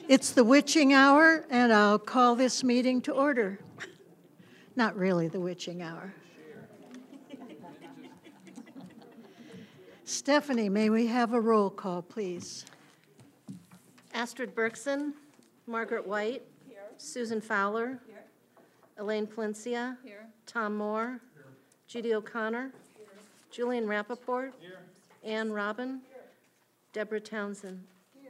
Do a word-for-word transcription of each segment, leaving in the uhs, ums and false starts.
It's the witching hour, and I'll call this meeting to order. Not really the witching hour. Stephanie, may we have a roll call, please? Astrid Berkson, Margaret White, here. Susan Fowler, here. Elaine Palencia, here. Tom Moore, here. Judy O'Connor, here. Julian Rappaport, here. Ann Robin, here. Deborah Townsend. Here.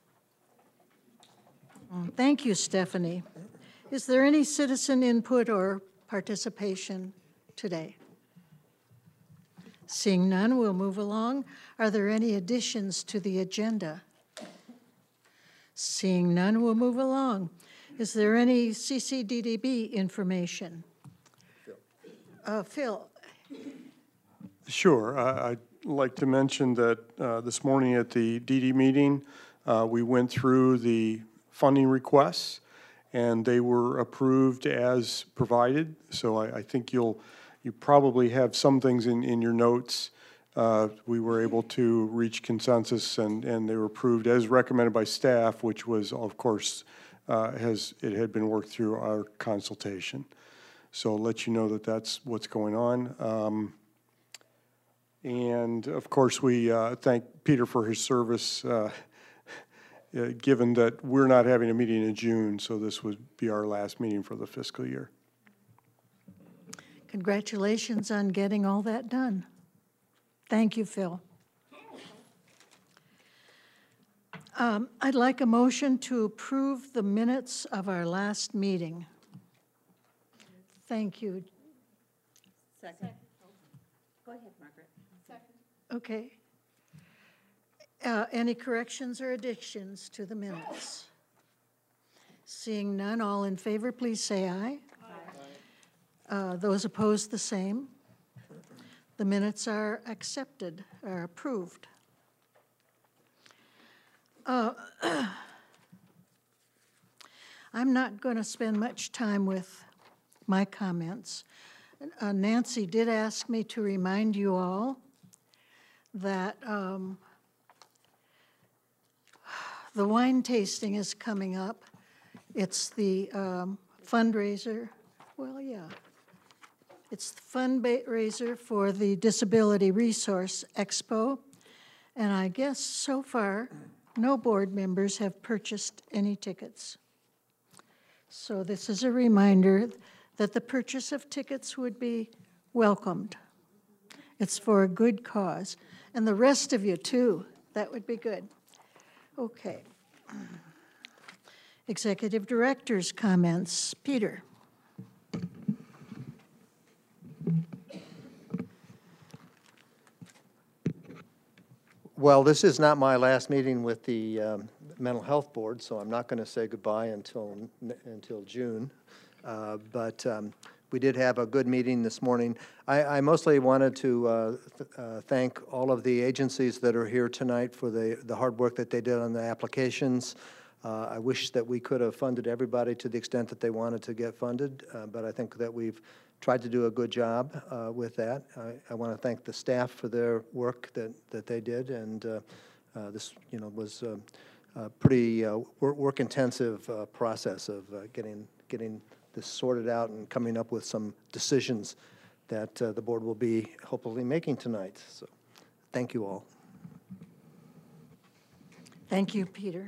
Thank you, Stephanie. Is there any citizen input or participation today? Seeing none, we'll move along. Are there any additions to the agenda? Seeing none, we'll move along. Is there any C C D D B information? Phil. Uh, Phil. Sure. Uh, I'd like to mention that uh, this morning at the D D meeting, uh, we went through the funding requests, and they were approved as provided. So I, I think you'll you probably have some things in, in your notes. Uh, we were able to reach consensus, and, and they were approved as recommended by staff, which was, of course, uh, has it had been worked through our consultation. So I'll let you know that that's what's going on. Um, and of course, we uh, thank Peter for his service, uh, uh, given that we're not having a meeting in June, so this would be our last meeting for the fiscal year. Congratulations on getting all that done. Thank you, Phil. Um, I'd like a motion to approve the minutes of our last meeting. Thank you. Second. Go ahead, Margaret. Second. Okay. Uh, any corrections or additions to the minutes? Seeing none, all in favor, please say aye. Uh, those opposed, the same. The minutes are accepted, are approved. Uh, I'm not going to spend much time with my comments. Uh, Nancy did ask me to remind you all that um, the wine tasting is coming up. It's the um, fundraiser, well, yeah. It's the fundraiser for the Disability Resource Expo, and I guess so far no board members have purchased any tickets. So this is a reminder that the purchase of tickets would be welcomed. It's for a good cause, and the rest of you too, that would be good. Okay. Executive Director's comments. Peter. Well, this is not my last meeting with the um, Mental Health Board, so I'm not going to say goodbye until until June. Uh, but um, we did have a good meeting this morning. I, I mostly wanted to uh, th uh, thank all of the agencies that are here tonight for the, the hard work that they did on the applications. Uh, I wish that we could have funded everybody to the extent that they wanted to get funded, uh, but I think that we've tried to do a good job uh, with that. I, I want to thank the staff for their work that, that they did, and uh, uh, this, you know, was a, a pretty uh, work, work intensive uh, process of uh, getting getting this sorted out and coming up with some decisions that uh, the board will be hopefully making tonight. So, thank you all. Thank you, Peter.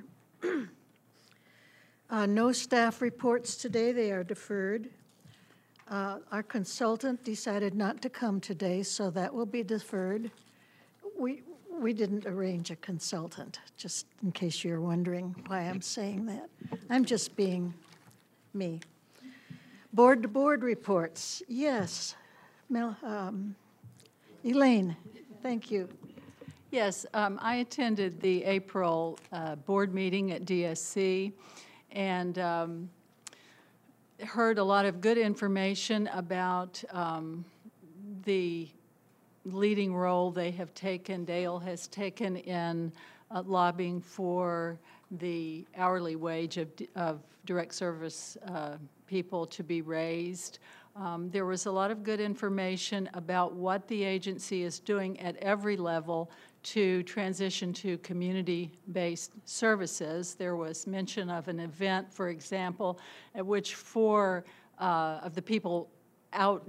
uh, no staff reports today; they are deferred. Uh, our consultant decided not to come today, so that will be deferred. We, we didn't arrange a consultant, just in case you're wondering why I'm saying that. I'm just being me. Board-to-board reports. Yes. Mel, um, Elaine, thank you. Yes, um, I attended the April uh, board meeting at D S C, and um, heard a lot of good information about um, the leading role they have taken, Dale has taken in uh, lobbying for the hourly wage of, of direct service uh, people to be raised. Um, there was a lot of good information about what the agency is doing at every level to transition to community-based services. There was mention of an event, for example, at which four uh, of the people out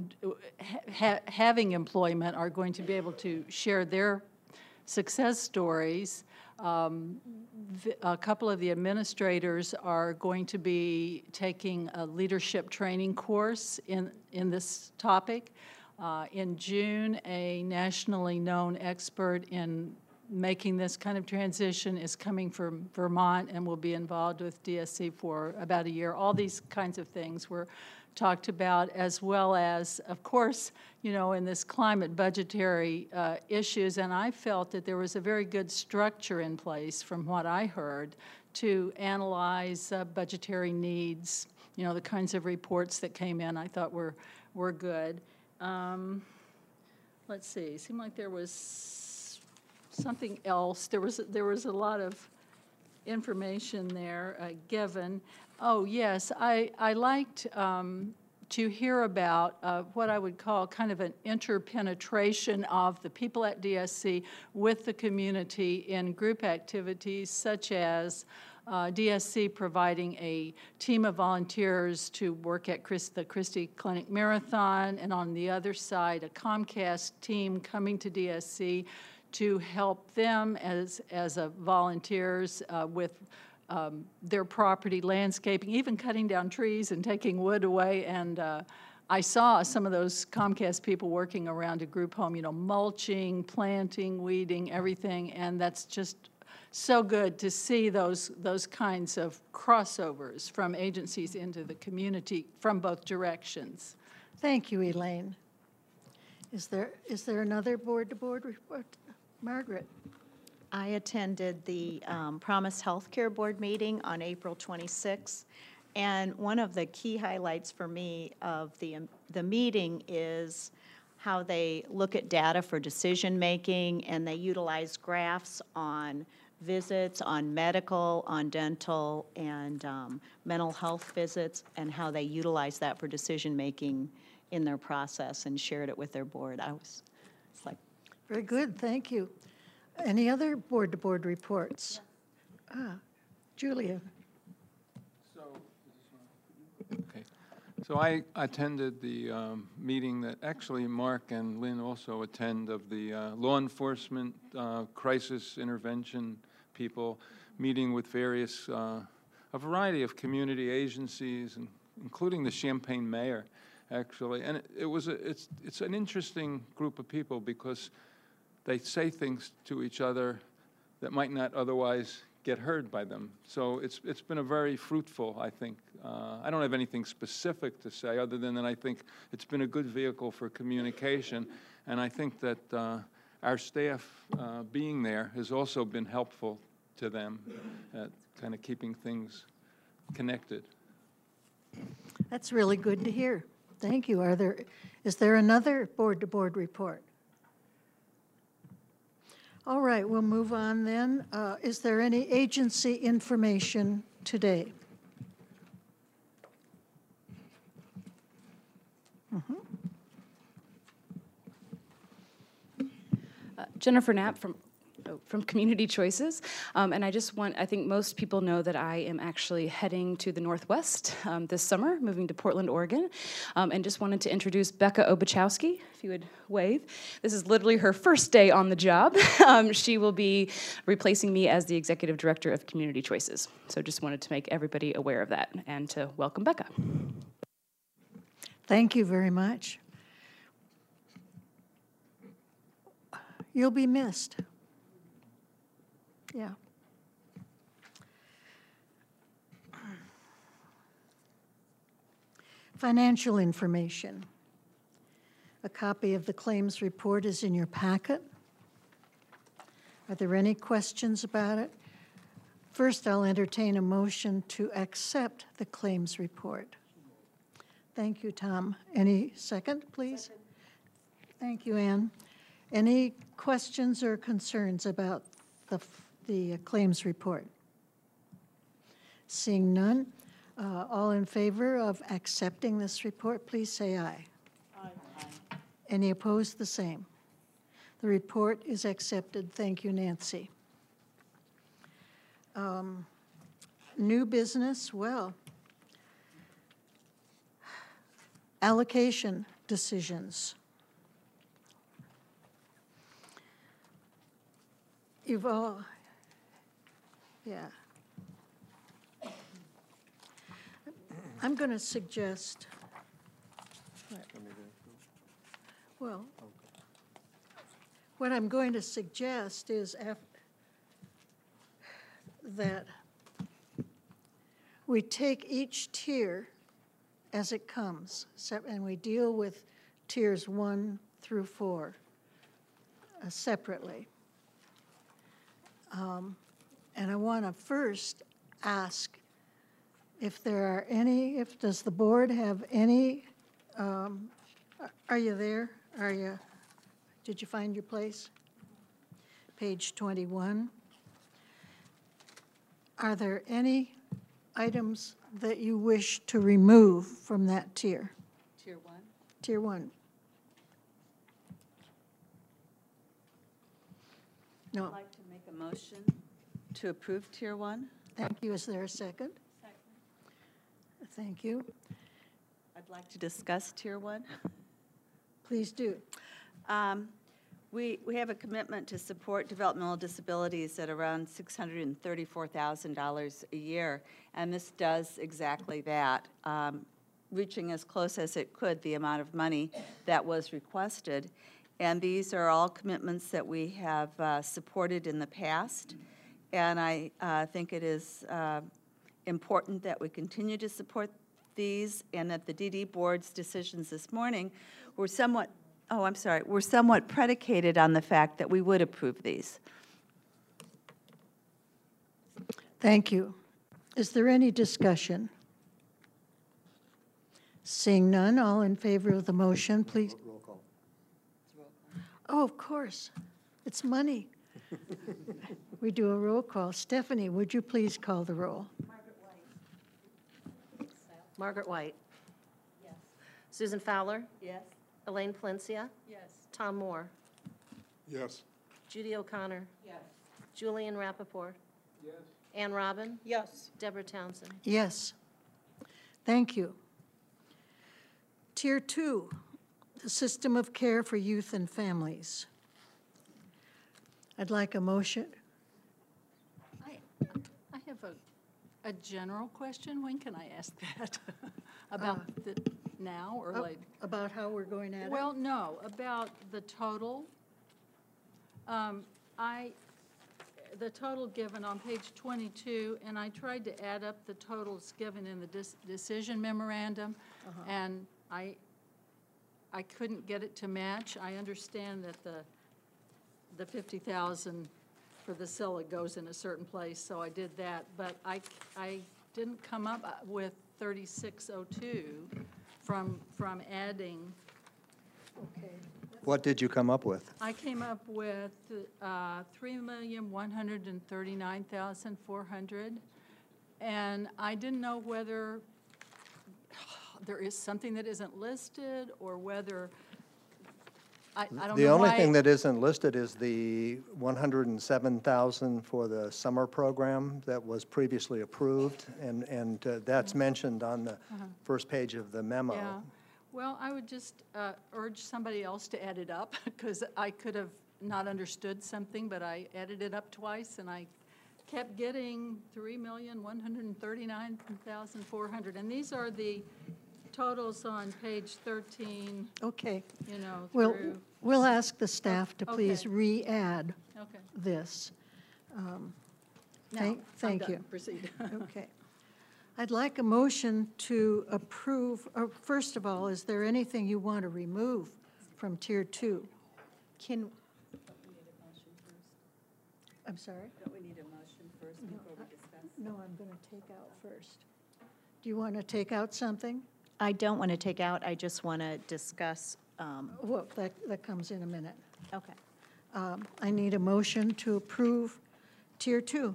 ha having employment are going to be able to share their success stories. Um, a couple of the administrators are going to be taking a leadership training course in, in this topic. Uh, in June, a nationally known expert in making this kind of transition is coming from Vermont and will be involved with D S C for about a year. All these kinds of things were talked about, as well as, of course, you know, in this climate budgetary uh, issues, and I felt that there was a very good structure in place, from what I heard, to analyze uh, budgetary needs. You know, the kinds of reports that came in I thought were, were good. Um, let's see, it seemed like there was something else. There was, there was a lot of information there uh, given. Oh, yes, I, I liked um, to hear about uh, what I would call kind of an interpenetration of the people at D S C with the community in group activities, such as uh, D S C providing a team of volunteers to work at Chris, the Christie Clinic Marathon, and on the other side, a Comcast team coming to D S C to help them as, as a volunteers uh, with Um, their property landscaping, even cutting down trees and taking wood away. And uh, I saw some of those Comcast people working around a group home, you know, mulching, planting, weeding, everything. And that's just so good to see those, those kinds of crossovers from agencies into the community from both directions. Thank you, Elaine. Is there, is there another board-to-board report? Margaret? I attended the um, Promise Healthcare Board meeting on April twenty-sixth, and one of the key highlights for me of the, um, the meeting is how they look at data for decision-making, and they utilize graphs on visits, on medical, on dental, and um, mental health visits, and how they utilize that for decision-making in their process, and shared it with their board. I was, it's like, Very good, thank you. Any other board-to-board reports? Ah, Julia. So, okay. So I attended the um, meeting that actually Mark and Lynn also attend, of the uh, law enforcement uh, crisis intervention people, meeting with various, uh, a variety of community agencies, and including the Champaign mayor, actually. And it, it was a, it's it's an interesting group of people, because they say things to each other that might not otherwise get heard by them. So it's it's been a very fruitful, I think. Uh, I don't have anything specific to say, other than that I think it's been a good vehicle for communication, and I think that uh, our staff uh, being there has also been helpful to them at kind of keeping things connected. That's really good to hear. Thank you. Are there, is there another board-to-board report? All right, we'll move on then. Uh, is there any agency information today? Mm-hmm. Uh, Jennifer Knapp from oh, from Community Choices, um, and I just want, I think most people know that I am actually heading to the Northwest um, this summer, moving to Portland, Oregon, um, and just wanted to introduce Becca Obachowski, if you would wave. This is literally her first day on the job. um, she will be replacing me as the Executive Director of Community Choices, so just wanted to make everybody aware of that and to welcome Becca. Thank you very much. You'll be missed. Yeah. Financial information. A copy of the claims report is in your packet. Are there any questions about it? First, I'll entertain a motion to accept the claims report. Thank you, Tom. Any second, please? Second. Thank you, Ann. Any questions or concerns about the, the claims report? Seeing none, uh, all in favor of accepting this report, please say aye. Aye. Any opposed, the same. The report is accepted. Thank you, Nancy. Um, New business, well, allocation decisions. You've all, yeah. I'm going to suggest, well, what I'm going to suggest is af- that we take each tier as it comes, sep- and we deal with tiers one through four uh, separately. Um, And I want to first ask if there are any, if, does the board have any, um, are you there? Are you, did you find your place? Page twenty-one. Are there any items that you wish to remove from that tier? Tier one? Tier one? No. I'd like to make a motion to approve Tier one. Thank you. Is there a second? Second. Thank you. I'd like to discuss Tier one. Please do. Um, We, we have a commitment to support developmental disabilities at around six hundred thirty-four thousand dollars a year, and this does exactly that, um, reaching as close as it could the amount of money that was requested. And these are all commitments that we have uh, supported in the past, and I uh, think it is uh, important that we continue to support these, and that the D D Board's decisions this morning were somewhat Oh, I'm sorry, we're somewhat predicated on the fact that we would approve these. Thank you. Is there any discussion? Seeing none, all in favor of the motion, please. Roll call. Oh, of course. It's money. We do a roll call. Stephanie, would you please call the roll? Margaret White. Yes. Susan Fowler. Yes. Elaine Palencia. Yes. Tom Moore. Yes. Judy O'Connor. Yes. Julian Rappaport. Yes. Ann Robin. Yes. Deborah Townsend. Yes. Thank you. Tier two, the system of care for youth and families. I'd like a motion. I, I have a, a general question. When can I ask that? About the, now or Oh, later? About how we're going at it? Well, no, about the total. Um, I, the total given on page twenty-two, and I tried to add up the totals given in the dis- decision memorandum, and I, I couldn't get it to match. I understand that the, the fifty thousand for the CELA goes in a certain place, so I did that, but I, I didn't come up with thirty-six oh two from, from adding. Okay. What did you come up with? I came up with uh, three million one hundred thirty-nine thousand four hundred, and I didn't know whether there is something that isn't listed, or whether, I, I don't know why. The only thing that isn't listed is the one hundred seven thousand for the summer program that was previously approved, and, and uh, that's mentioned on the first page of the memo. Yeah, well, I would just uh, urge somebody else to add it up, because I could have not understood something, but I added it up twice, and I kept getting three million one hundred thirty-nine thousand four hundred, and these are the totals on page thirteen, Okay. you know, We'll, through, we'll ask the staff to please Okay. re-add okay. this. Um, Now, Thank, I'm thank done. you. Proceed. Okay. I'd like a motion to approve, or first of all, is there anything you want to remove from tier two? Can, I'm sorry? Don't we need a motion first before we discuss? No, I'm going to take out first. Do you want to take out something? I don't want to take out, I just want to discuss, um, Well, that, that comes in a minute. okay. Um, I need a motion to approve tier two.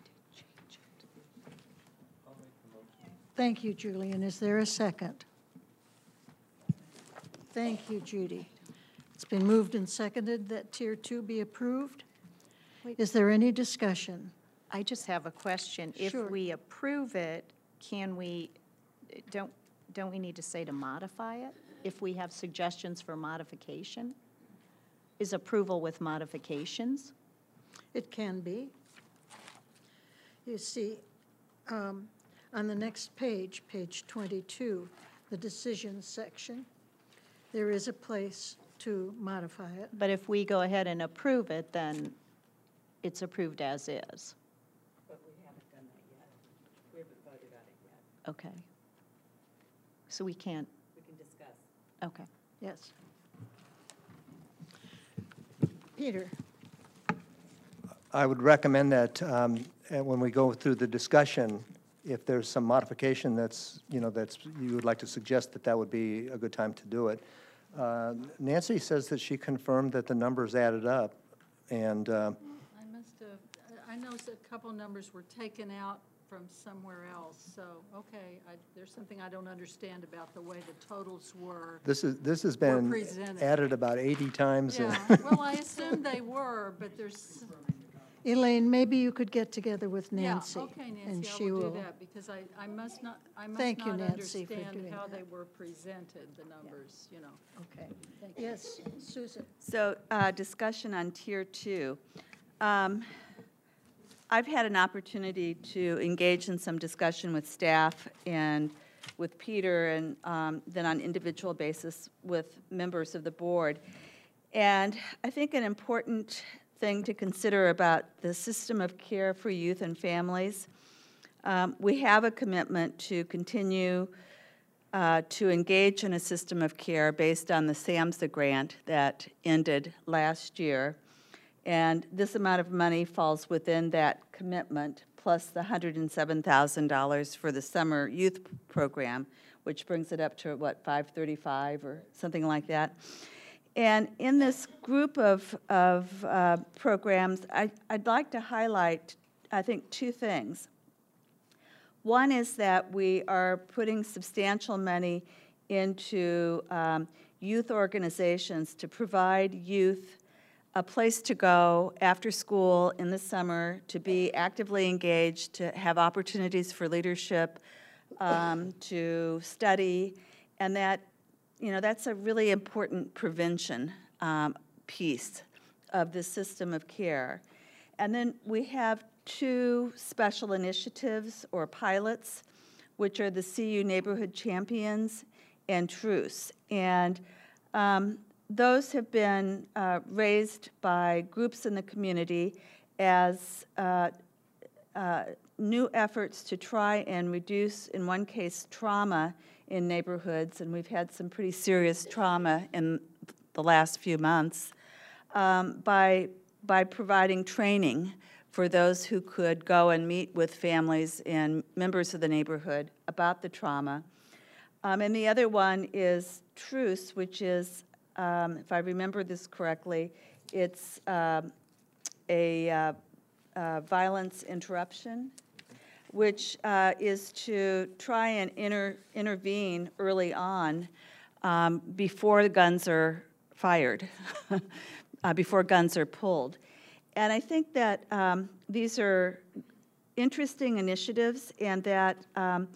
Thank you, Julian. Is there a second? Thank you, Judy. It's been moved and seconded that Tier two be approved. Is there any discussion? I just have a question. If Sure. we approve it, can we, don't, don't we need to say to modify it? If we have suggestions for modification? Is approval with modifications? It can be. You see, um, on the next page, page twenty-two, the decisions section, there is a place to modify it. But if we go ahead and approve it, then it's approved as is. But we haven't done that yet. We haven't voted on it yet. Okay. So we can't, We can discuss. okay. Yes. Peter? I would recommend that um, uh, when we go through the discussion, if there's some modification that's, you know, that's, you would like to suggest that that would be a good time to do it. Uh, Nancy says that she confirmed that the numbers added up, and uh, I must have, I know a couple numbers were taken out from somewhere else, so, okay, I, there's something I don't understand about the way the totals were. this is, this has been presented. added about eighty times. and- Yeah, well, I assumed they were, but there's, Elaine, maybe you could get together with yeah, Nancy. okay, and Nancy, I she will do that, because I, I must not, I must Thank you, not Nancy, for understand doing how that. they were presented, the numbers, you know. Okay. Yes, Susan? So, uh, discussion on Tier two. Um, I've had an opportunity to engage in some discussion with staff and with Peter, and um, then on individual basis with members of the board. And I think an important thing to consider about the system of care for youth and families, um, we have a commitment to continue uh, to engage in a system of care based on the SAMHSA grant that ended last year. And this amount of money falls within that commitment, plus the one hundred seven thousand dollars for the summer youth program, which brings it up to, what, five thirty-five or something like that. And in this group of, of uh, programs, I, I'd like to highlight, I think, two things. One is that we are putting substantial money into um, youth organizations to provide youth a place to go after school in the summer, to be actively engaged, to have opportunities for leadership, um, to study, and that, you know, that's a really important prevention um, piece of the system of care. And then we have two special initiatives or pilots, which are the C U Neighborhood Champions and Truce. And um, those have been uh, raised by groups in the community as uh, uh, new efforts to try and reduce, in one case, trauma in neighborhoods, and we've had some pretty serious trauma in the last few months, um, by, by providing training for those who could go and meet with families and members of the neighborhood about the trauma. Um, and the other one is Truce, which is, um, if I remember this correctly, it's um, a uh, uh, violence interruption, which uh, is to try and inter intervene early on um, before the guns are fired, uh, before guns are pulled. And I think that um, these are interesting initiatives, and that um,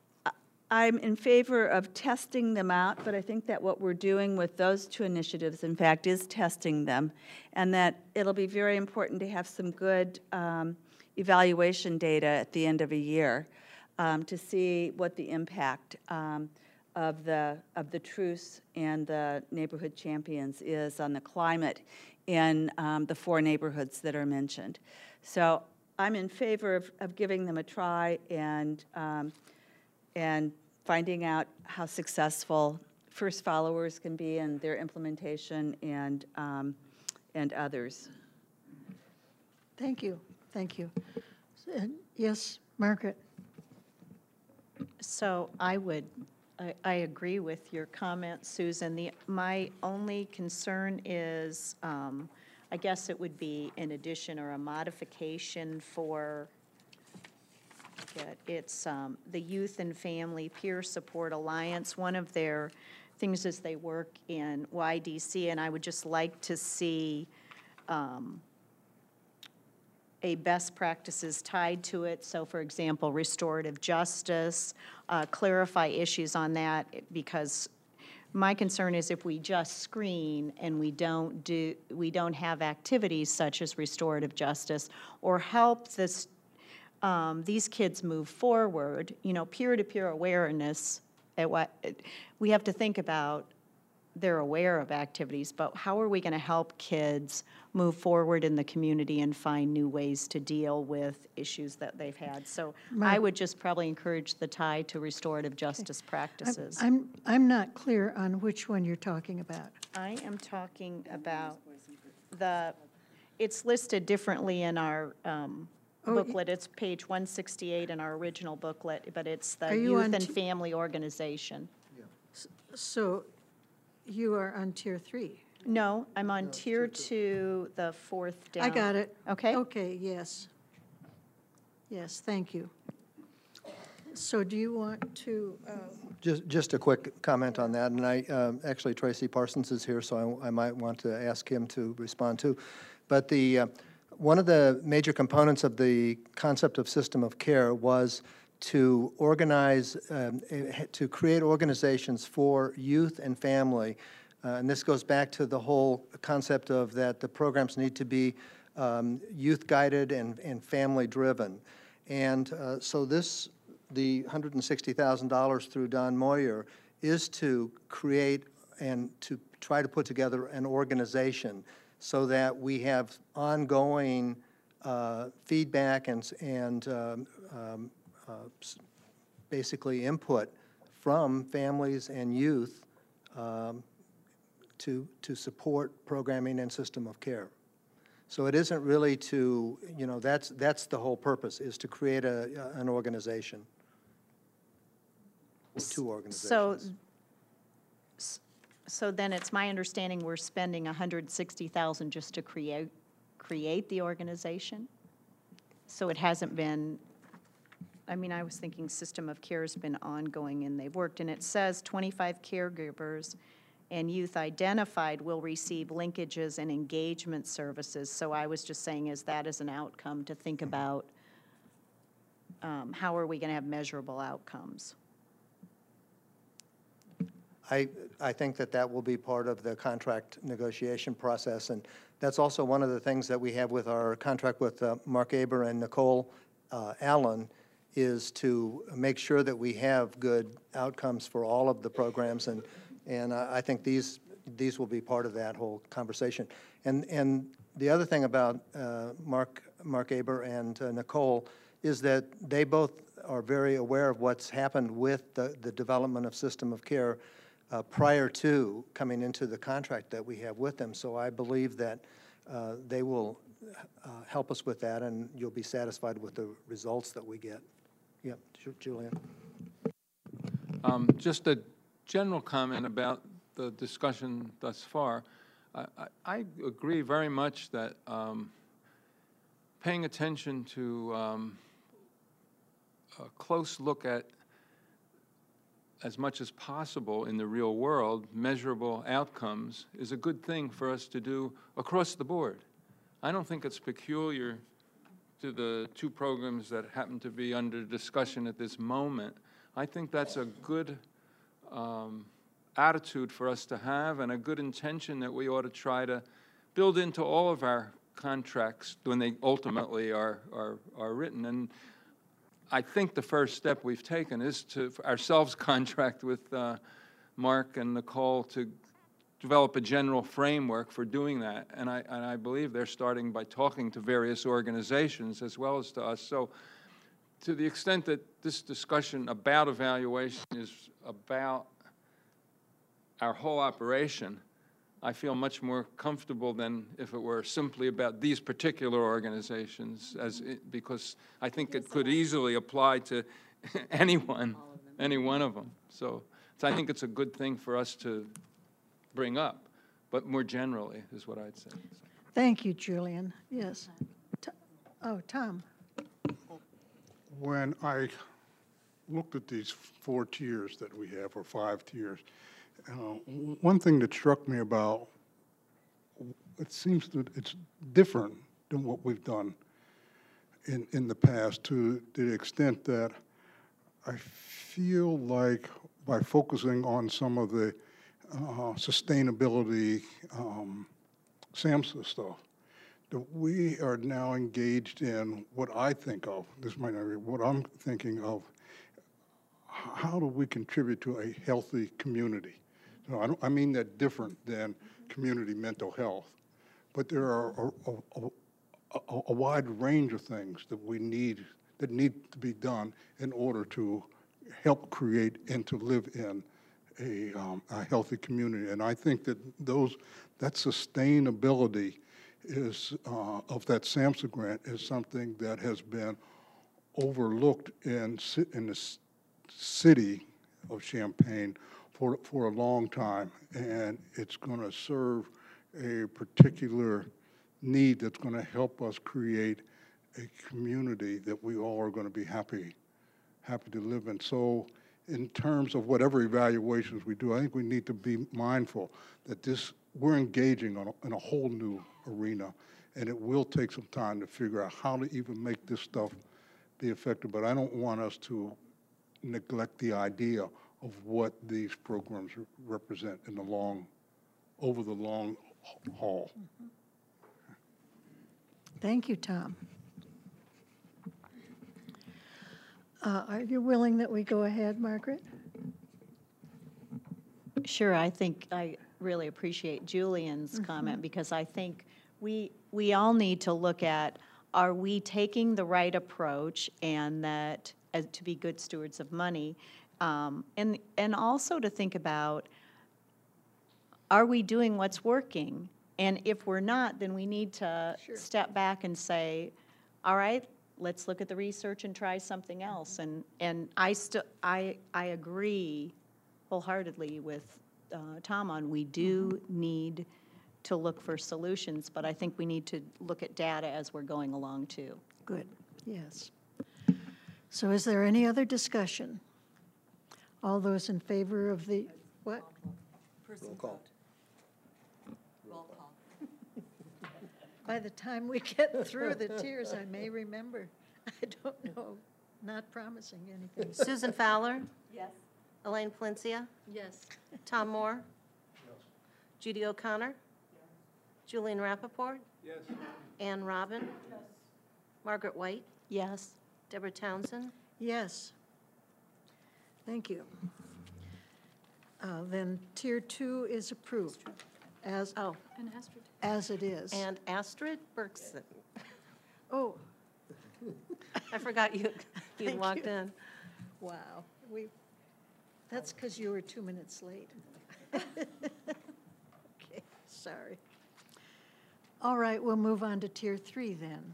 I'm in favor of testing them out, but I think that what we're doing with those two initiatives, in fact, is testing them, and that it'll be very important to have some good um, evaluation data at the end of a year um, to see what the impact um, of the of the Truce and the Neighborhood Champions is on the climate in um, the four neighborhoods that are mentioned. So I'm in favor of, of giving them a try and um, and finding out how successful first followers can be in their implementation, and um, and others. Thank you, thank you. Uh, Yes, Margaret? So I would, I, I agree with your comment, Susan. The, my only concern is, um, I guess it would be an addition or a modification for, it's um, the Youth and Family Peer Support Alliance. One of their things as they work in Y D C, and I would just like to see um, a best practices tied to it. So, for example, restorative justice, uh, clarify issues on that, because my concern is if we just screen and we don't do, we don't have activities such as restorative justice or help this, um, these kids move forward, you know, peer-to-peer awareness, at what, we have to think about they're aware of activities, but how are we going to help kids move forward in the community and find new ways to deal with issues that they've had? So My- I would just probably encourage the tie to restorative justice I'm- practices. I'm, I'm not clear on which one you're talking about. I am talking about the, it's listed differently in our um, Oh, y- booklet. It's page one sixty-eight in our original booklet, but it's the Are you Youth on and t- Family Organization. So you are on tier three. No, I'm on tier two, the fourth down. I got it. Okay? Okay, yes. Yes, thank you. So do you want to, uh, Just, just a quick comment on that, and I, um, actually Tracy Parsons is here, so I, I might want to ask him to respond too. But the, uh, one of the major components of the concept of system of care was to organize, um, eh, to create organizations for youth and family. Uh, and this goes back to the whole concept of that the programs need to be um, youth-guided and, and family-driven. And uh, so this, the one hundred sixty thousand dollars through Don Moyer is to create and to try to put together an organization so that we have ongoing uh, feedback and, and um, um, uh, s- basically input from families and youth um, to, to support programming and system of care. So it isn't really to, you know, that's, that's the whole purpose, is to create a, an organization. Or two So, organizations. s- so then it's my understanding we're spending one hundred sixty thousand dollars just to create, create the organization? So it hasn't been, I mean, I was thinking system of care has been ongoing and they've worked, and it says twenty-five caregivers and youth identified will receive linkages and engagement services. So I was just saying, is that as an outcome to think about, um, how are we going to have measurable outcomes? I, I think that that will be part of the contract negotiation process, and that's also one of the things that we have with our contract with uh, Mark Aber and Nicole uh, Allen, is to make sure that we have good outcomes for all of the programs, and, and I I think these, these will be part of that whole conversation. And, and the other thing about uh, Mark, Mark Aber and uh, Nicole is that they both are very aware of what's happened with the, the development of system of care uh, prior to coming into the contract that we have with them. So I believe that uh, they will uh, help us with that, and you'll be satisfied with the results that we get. Yep, Ju- Julian. Um, Just a general comment about the discussion thus far. I, I, I agree very much that um, paying attention to um, a close look at, as much as possible in the real world, measurable outcomes is a good thing for us to do across the board. I don't think it's peculiar to the two programs that happen to be under discussion at this moment. I think that's a good um, attitude for us to have, and a good intention that we ought to try to build into all of our contracts when they ultimately are, are, are written. And I think the first step we've taken is to ourselves contract with uh, Mark and Nicole to develop a general framework for doing that. And I, and I believe they're starting by talking to various organizations as well as to us. So to the extent that this discussion about evaluation is about our whole operation, I feel much more comfortable than if it were simply about these particular organizations, as it, because I think it could easily apply to anyone, any one of them. So, so I think it's a good thing for us to bring up, but more generally is what I'd say. thank you, Julian. Yes. To- Oh, Tom. When I looked at these four tiers that we have, or five tiers, Uh, One thing that struck me about, it seems that it's different than what we've done in, in the past, to the extent that I feel like by focusing on some of the uh, sustainability um, SAMHSA stuff, that we are now engaged in what I think of, this might not be, what I'm thinking of, h- how do we contribute to a healthy community? So I don't, I mean that different than community mental health, but there are a, a, a, a wide range of things that we need, that need to be done in order to help create and to live in a, um, a healthy community. And I think that those, that sustainability is, uh, of that SAMHSA grant is something that has been overlooked in, ci- in the s- city of Champaign for, for a long time. And it's going to serve a particular need that's going to help us create a community that we all are going to be happy, happy to live in. So in terms of whatever evaluations we do, I think we need to be mindful that this, we're engaging on a, in a whole new arena, and it will take some time to figure out how to even make this stuff be effective. But I don't want us to neglect the idea of what these programs re- represent in the long, over the long haul. Thank you, Tom. Uh, Are you willing that we go ahead, Margaret? Sure, I think I really appreciate Julian's comment, because I think we, we all need to look at, are we taking the right approach, and that, as to be good stewards of money, um, and, and also to think about, are we doing what's working? And if we're not, then we need to step back and say, all right, let's look at the research and try something else. And, and I still, I, I agree wholeheartedly with uh, Tom on, we do need to look for solutions, but I think we need to look at data as we're going along too. Good, yes. So is there any other discussion? All those in favor of the, what? Roll call. By the time we get through the tiers, I may remember. I don't know, not promising anything. Susan Fowler? Yes. Elaine Palencia? Yes. Tom Moore? Judy O'Connor? Julian Rappaport? Yes. Ann Robin? Margaret White? Yes? Deborah Townsend? Yes. Thank you. Uh, Then tier two is approved as, Oh, And Astrid? as it is. and Astrid Berkson. Oh, I forgot you, you Thank walked you. in. wow, we, that's because you were two minutes late. Okay, sorry. All right, we'll move on to tier three then.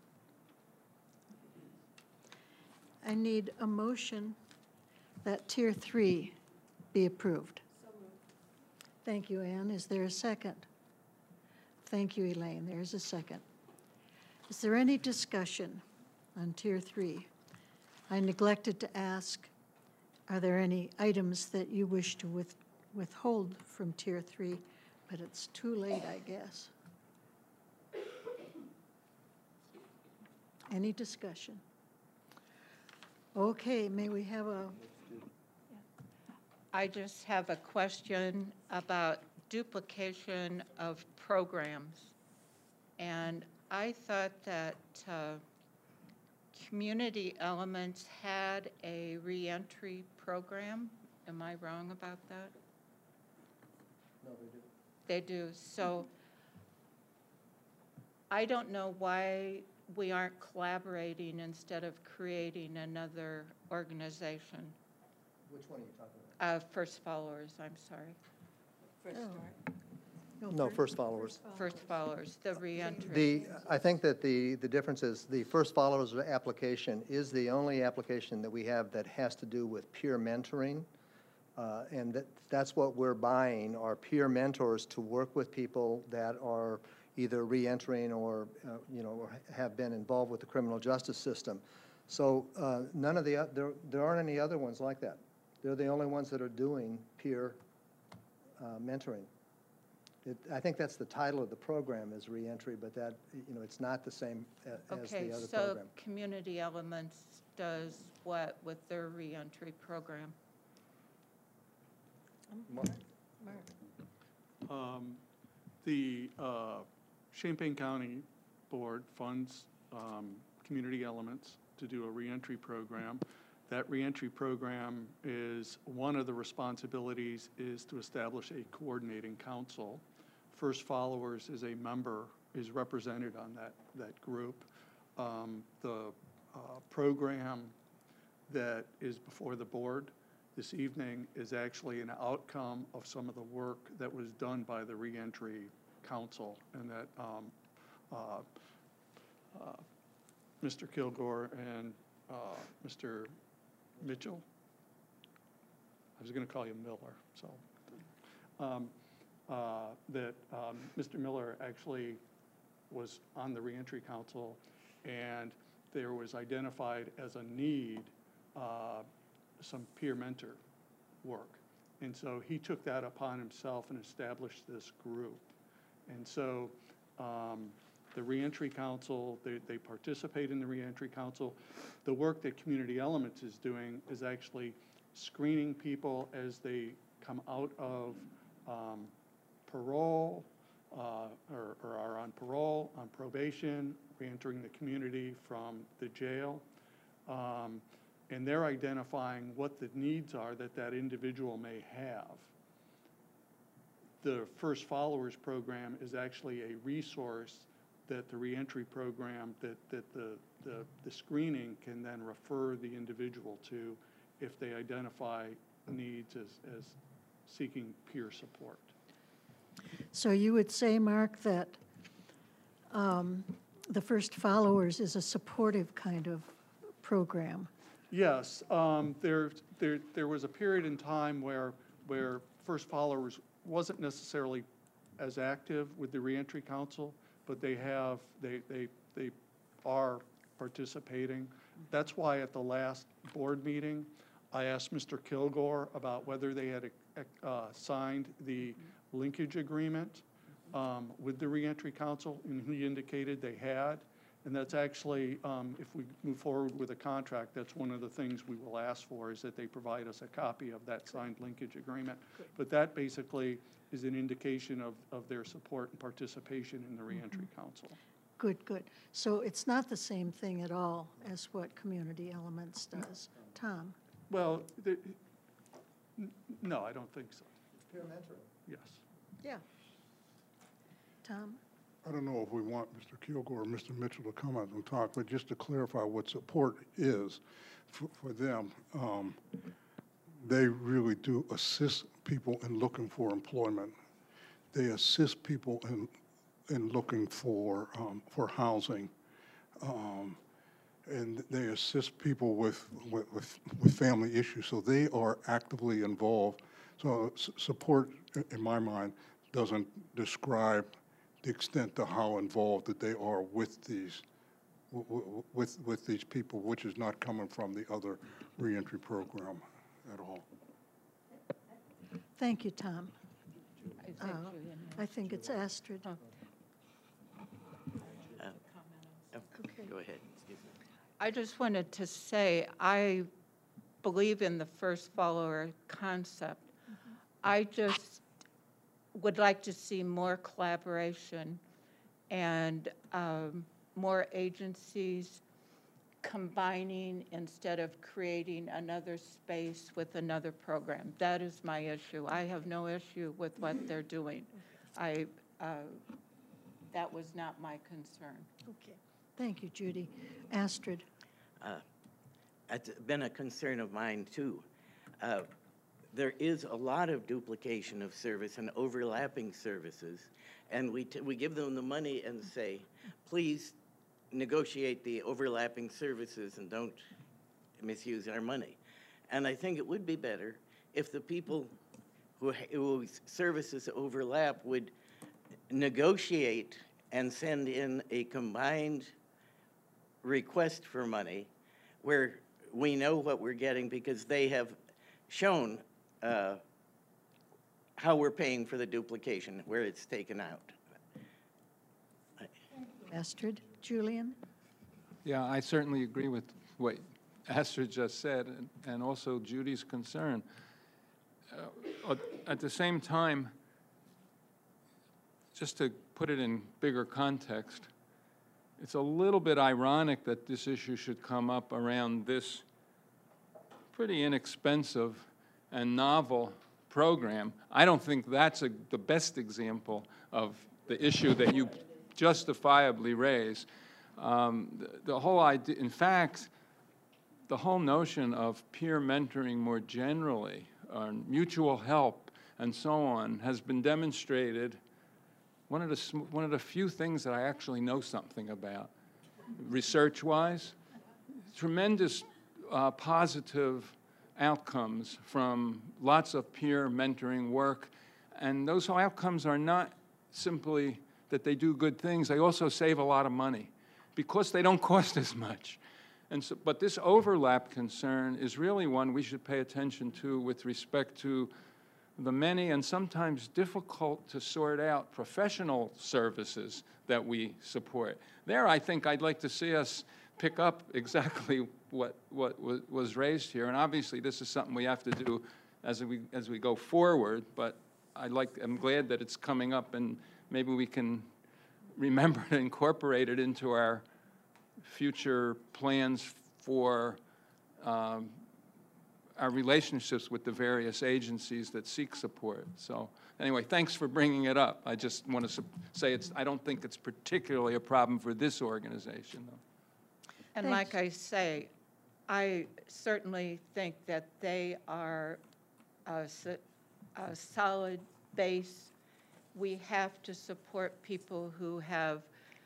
I need a motion that tier three be approved. Thank you, Ann. Is there a second? Thank you, Elaine. There's a second. Is there any discussion on tier three? I neglected to ask, are there any items that you wish to with, withhold from tier three? But it's too late, I guess. Any discussion? Okay, may we have a, I just have a question about duplication of programs. And I thought that uh, Community Elements had a reentry program. Am I wrong about that? No, they do. They do. So I don't know why we aren't collaborating instead of creating another organization. Which one are you talking about? Uh, First Followers, I'm sorry. No, First Followers. First Followers, the reentry. The, I think that the, the difference is the First Followers application is the only application that we have that has to do with peer mentoring. Uh, And that, that's what we're buying, are peer mentors to work with people that are either reentering or, uh, you know, or have been involved with the criminal justice system. So uh, none of the, oth- there, there aren't any other ones like that. They're the only ones that are doing peer uh, mentoring. It, I think that's the title of the program is reentry, but that, you know, it's not the same a- as Okay, the other so program. Community Elements does what with their reentry program? Um, The uh, Champaign County Board funds um, Community Elements to do a reentry program. That reentry program is, one of the responsibilities is to establish a coordinating council. First Followers is a member, is represented on that, that group. Um, The uh, program that is before the board this evening is actually an outcome of some of the work that was done by the reentry council, and that um, uh, uh, Mister Kilgore and uh, Mister Mitchell, I was going to call you Miller, so, um, uh, that um, Mister Miller actually was on the reentry council, and there was identified as a need uh, some peer mentor work. And so he took that upon himself and established this group. And so um, the reentry council, they, they participate in the reentry council. The work that Community Elements is doing is actually screening people as they come out of um, parole, uh, or, or are on parole, on probation, reentering the community from the jail. Um, and they're identifying what the needs are that that individual may have. The First Followers program is actually a resource that the reentry program, that, that the, the, the screening can then refer the individual to if they identify needs as, as seeking peer support. So you would say, Mark, that um, the First Followers is a supportive kind of program? Yes, um, there, there, there was a period in time where, where First Followers wasn't necessarily as active with the reentry council, but they have, they, they, they are participating. That's why at the last board meeting, I asked Mister Kilgore about whether they had uh, signed the linkage agreement um, with the reentry council, and he indicated they had. And that's actually, um, if we move forward with a contract, that's one of the things we will ask for, is that they provide us a copy of that signed linkage agreement. Good. But that basically is an indication of, of their support and participation in the reentry mm-hmm. council. Good, good. So it's not the same thing at all as what Community Elements does. Tom? Well, the, n no, I don't think so. Peer mentoring. Yes. Yeah. Tom? I don't know if we want Mister Kilgore or Mister Mitchell to come out and talk, but just to clarify what support is for, for them, um, they really do assist people in looking for employment. They assist people in in looking for um, for housing, um, and they assist people with, with with with family issues. So they are actively involved. So s support, in my mind, doesn't describe the extent to how involved that they are with these, w w with with these people, which is not coming from the other reentry program at all. Thank you, Tom. Uh, I think it's Astrid. Uh, Okay. Go ahead. Excuse me. I just wanted to say, I believe in the first follower concept. Mm-hmm. I just would like to see more collaboration and um, more agencies combining instead of creating another space with another program. That is my issue. I have no issue with what they're doing. I, uh, that was not my concern. Okay. Thank you, Judy. Astrid? Uh, it's been a concern of mine, too. Uh, there is a lot of duplication of service and overlapping services, and we, t we give them the money and say, please negotiate the overlapping services and don't misuse our money. And I think it would be better if the people who, whose services overlap would negotiate and send in a combined request for money where we know what we're getting, because they have shown uh, how we're paying for the duplication, where it's taken out. Astrid, Julian? Yeah, I certainly agree with what Astrid just said, and, and also Judy's concern. Uh, at the same time, just to put it in bigger context, it's a little bit ironic that this issue should come up around this pretty inexpensive and novel program. I don't think that's a, the best example of the issue that you justifiably raise. Um, the, the whole idea, in fact, the whole notion of peer mentoring more generally, uh, mutual help, and so on, has been demonstrated. One of the sm one of the few things that I actually know something about, research-wise, tremendous uh, positive outcomes from lots of peer mentoring work, and those outcomes are not simply that they do good things; they also save a lot of money because they don't cost as much. And so, but this overlap concern is really one we should pay attention to with respect to the many and sometimes difficult to sort out professional services that we support. There, I think I'd like to see us pick up exactly what, what was raised here. And obviously, this is something we have to do as we, as we go forward, but I like, I'm glad that it's coming up, and maybe we can remember to incorporate it into our future plans for um, our relationships with the various agencies that seek support. So anyway, thanks for bringing it up. I just want to say it's, I don't think it's particularly a problem for this organization, though. And Thanks. like I say, I certainly think that they are a, s- a solid base. We have to support people who have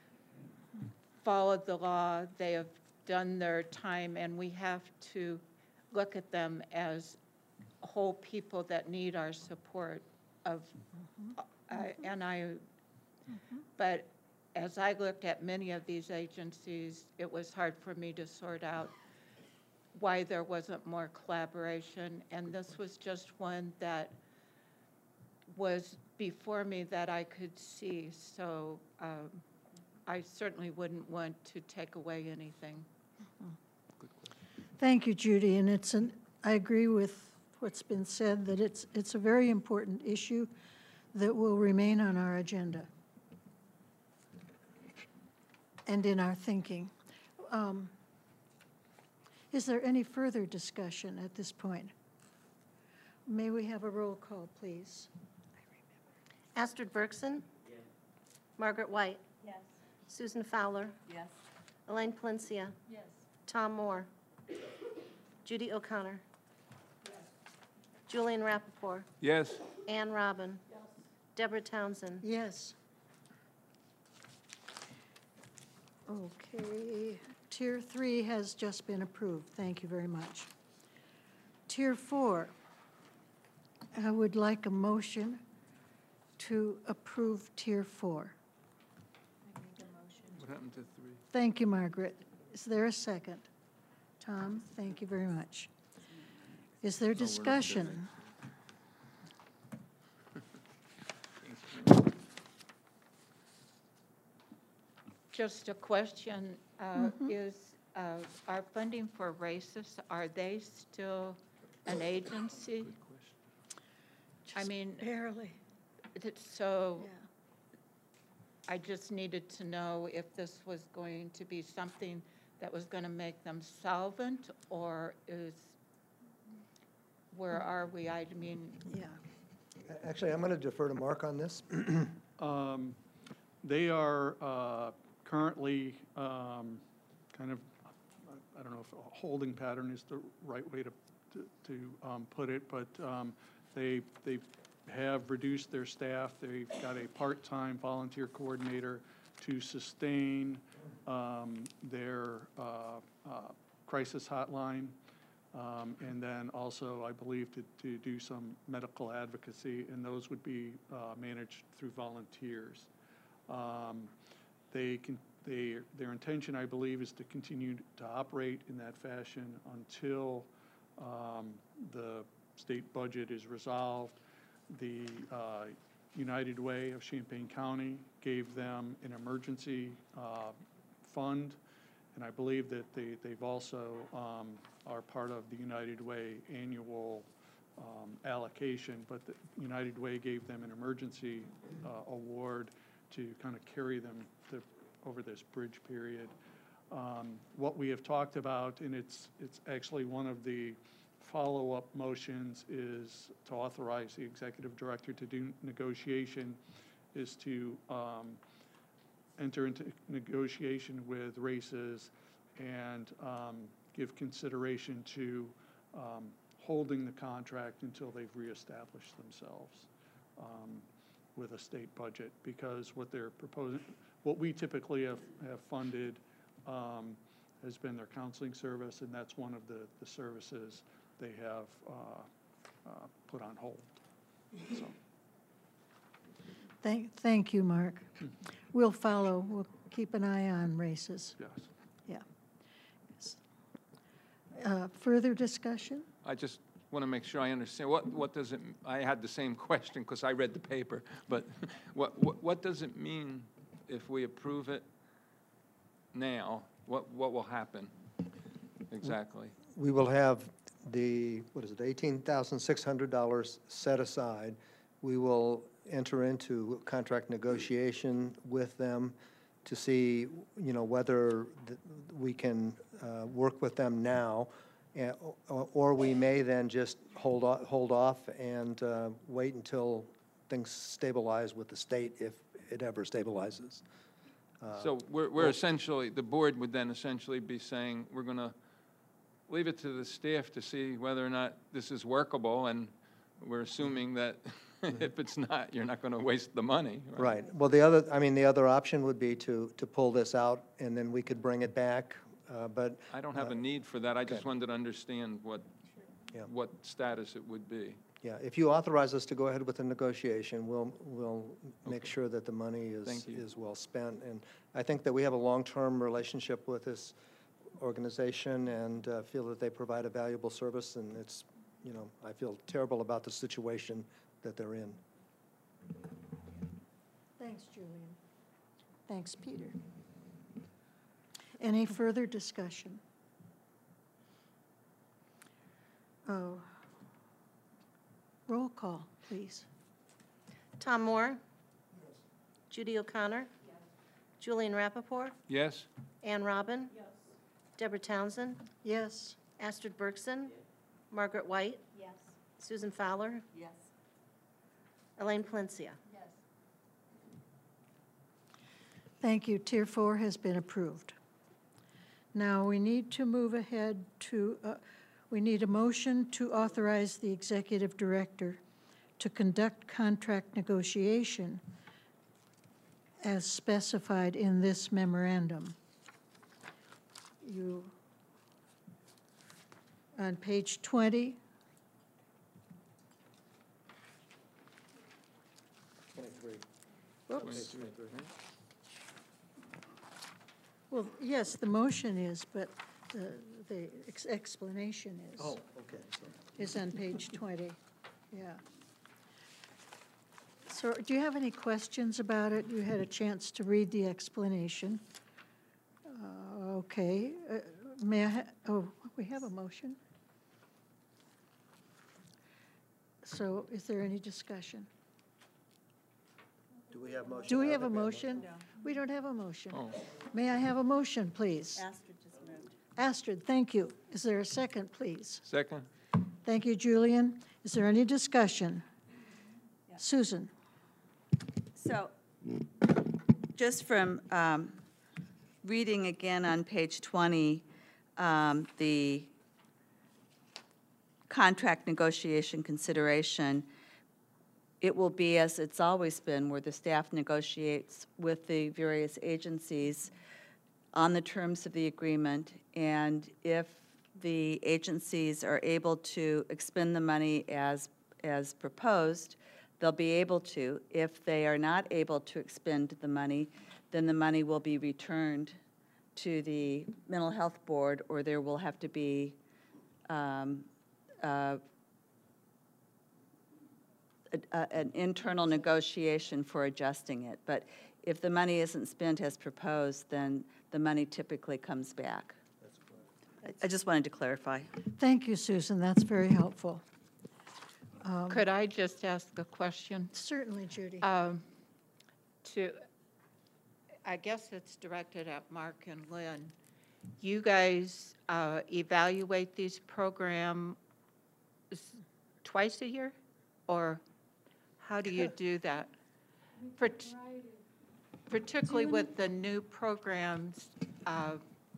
followed the law, they have done their time, and we have to look at them as whole people that need our support of, uh, and I, but as I looked at many of these agencies, it was hard for me to sort out why there wasn't more collaboration, and this was just one that was before me that I could see, so um, I certainly wouldn't want to take away anything. Thank you, Judy, and it's an, I agree with what's been said, that it's, it's a very important issue that will remain on our agenda and in our thinking. Um, is there any further discussion at this point? May we have a roll call, please? Astrid Berkson? Yes. Margaret White? Yes. Susan Fowler? Yes. Elaine Palencia? Yes. Tom Moore? Judy O'Connor? Yes. Julian Rappaport? Yes. Ann Robin? Yes. Deborah Townsend? Yes. Okay, Tier three has just been approved. Thank you very much. Tier four, I would like a motion to approve Tier four. What happened to three? Thank you, Margaret. Is there a second? Tom, thank you very much. Is there discussion? Just a question, uh, is uh, our funding for RACIS, are they still an agency? I Just mean, barely. it's so, Yeah. I just needed to know if this was going to be something that was going to make them solvent, or is, where are we? I mean, Yeah. Actually, I'm going to defer to Mark on this. Um, They are uh, currently um, kind of, I don't know if a holding pattern is the right way to, to- to um, put it, but um, they, they have reduced their staff. They've got a part-time volunteer coordinator to sustain um, their uh, uh, crisis hotline. Um, And then also, I believe, to, to do some medical advocacy, and those would be uh, managed through volunteers. Um, They can, they, their intention, I believe, is to continue to operate in that fashion until um, the state budget is resolved. the uh, United Way of Champaign County gave them an emergency uh, fund, and I believe that they, they've also um, are part of the United Way annual um, allocation, but the United Way gave them an emergency uh, award to kind of carry them to, over this bridge period. Um, What we have talked about, and it's, it's actually one of the follow-up motions, is to authorize the executive director to do negotiation, is to um, enter into negotiation with races and um, give consideration to um, holding the contract until they've reestablished themselves um, with a state budget, because what they're proposing, what we typically have, have funded um, has been their counseling service, and that's one of the, the services they have uh, uh, put on hold. So, Thank, thank you, Mark. We'll follow, we'll keep an eye on races. yes. Yeah. Yes. Uh, Further discussion? I just want to make sure I understand. What, what does it, I had the same question because I read the paper, but what, what, what does it mean if we approve it now? What, what will happen exactly? We will have the, what is it, eighteen thousand six hundred dollars set aside. We will enter into contract negotiation with them to see, you know, whether th- we can uh, work with them now, and- or or we may then just hold off, hold off and uh, wait until things stabilize with the state, if it ever stabilizes. So we're, we're essentially, the board would then essentially be saying, we're going to leave it to the staff to see whether or not this is workable, and we're assuming that if it's not, you're not going to waste the money. Right. Well, the other, I mean, the other option would be to, to pull this out, and then we could bring it back, uh, but. I don't have a need for that. I just okay. wanted to understand what, Yeah. what status it would be. Yeah, if you authorize us to go ahead with the negotiation, we'll, we'll make sure that the money is, Thank you. is well spent. And I think that we have a long-term relationship with this organization and uh, feel that they provide a valuable service, and it's, you know, I feel terrible about the situation that they're in. Thanks, Julian. Thanks, Peter. Any further discussion? Oh. Roll call, please. Tom Moore? Judy O'Connor? Julian Rappaport? Yes? Ann Robin? Deborah Townsend? Yes. Astrid Bergson? Margaret White? Yes. Susan Fowler? Yes. Elaine Palencia? Thank you. Tier four has been approved. Now, we need to move ahead to, uh, we need a motion to authorize the executive director to conduct contract negotiation as specified in this memorandum. You, on page twenty, Twenty-three. whoops. Well, yes, the motion is, but the, the ex- explanation is. Oh, okay. Is on page twenty, yeah. So do you have any questions about it? You had a chance to read the explanation. Uh, Okay, uh, may I, ha- oh, we have a motion? So is there any discussion? Do we have motion? Do we I have a don't think motion? We don't have a motion. Oh. May I have a motion, please? Astrid just moved. Astrid, thank you. Is there a second, please? Second? Thank you, Julian. Is there any discussion? Susan? So, just from um, reading again on page twenty, um, the contract negotiation consideration, it will be as it's always been, where the staff negotiates with the various agencies on the terms of the agreement, and if the agencies are able to expend the money as, as proposed, they'll be able to. If they are not able to expend the money, then the money will be returned to the mental health board, or there will have to be um, uh, a- a- an internal negotiation for adjusting it. But if the money isn't spent as proposed, then the money typically comes back. I- I just wanted to clarify. Thank you, Susan, that's very helpful. Could I just ask a question? Certainly, Judy. Um, To, I guess it's directed at Mark and Lynn. You guys uh, evaluate these programs twice a year? Or how do you do that? Part- Particularly with the new programs, uh,